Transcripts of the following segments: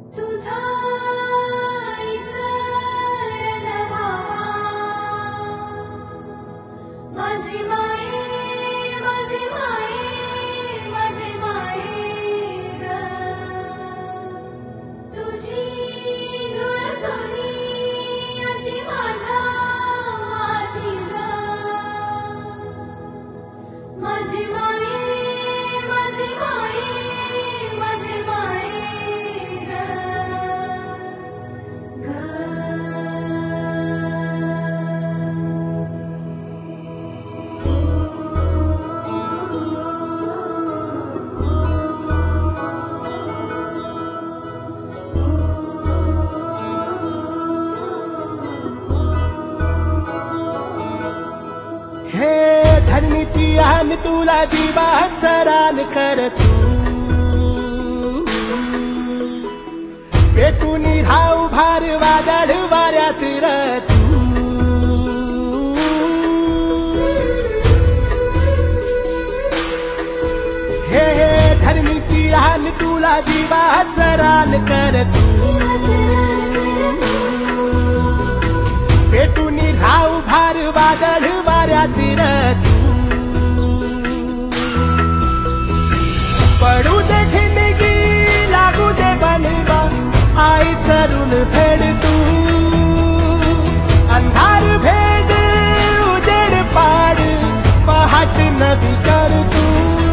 तुझा इसरण व्हावा माझी माये माझी माये माझी माये ग तुझी धूळ सोनियाची माझ्या माथी ग माझी माये माझी माये माझी माये ग हे धरणीची आन तुला जीवात सरान कर तू पेटून राहू भार वादळ वाऱ्यात र तू हे धरणीची आन तुला जीवात सरान कर तू पेटून राहू भार वादळ वाऱ्यात र तू पडू दे ठिणगी लागू दे बनवा आई चरून फेड तू अंधार भेद उजेड पाड पहाट नवी कर तू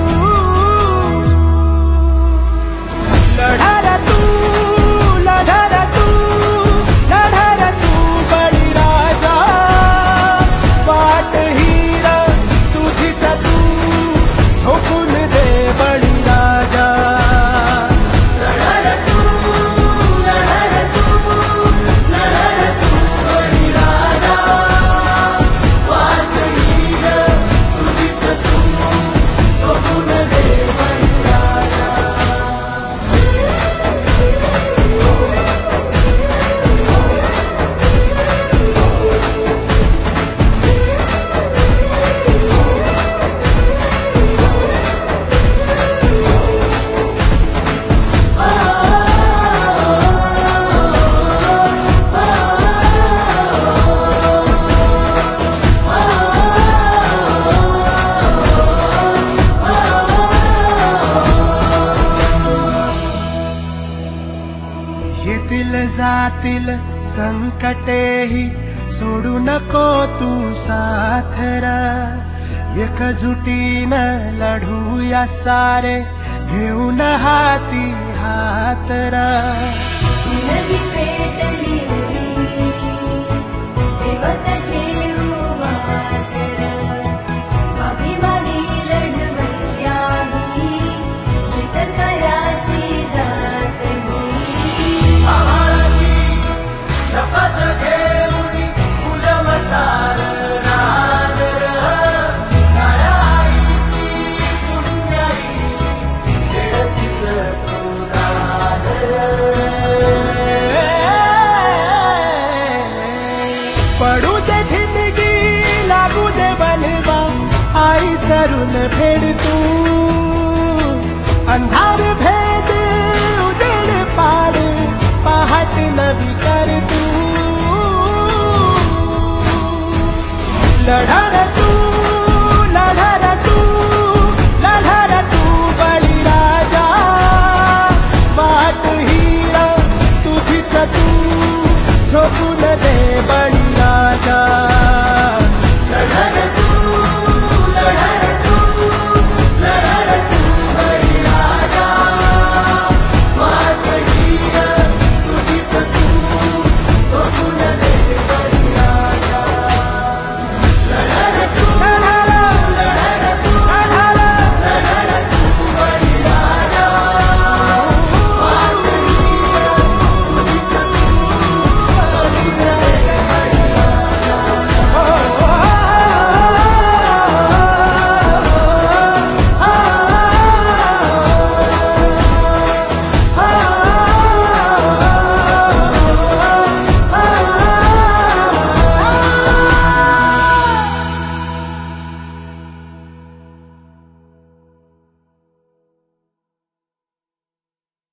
लढा तू लढा तू लढा तू बळी राजा वाट हीर तुझीच तू झोपून दे बळी राजा लढा तू लढा तू लढा तू बळी राजा वाट हीर तुझीच तू झोपून दे बळी राजा येतील जातील संकटेही सोडू नको तू साथ र एकजुटीनं लढूया सारे घेऊन हाती हात र नदी पेटली देवत ठेवू मातर स्वाभिमानी लढवय्या ही शेतकऱ्याची जात ही आम्हाची शपथ घेऊन उलव सार रान काळ्या आईची पुण्याई खेळतीच तू दान पडू दे ठिणगी लागू दे बनवा आई चरून फेड तू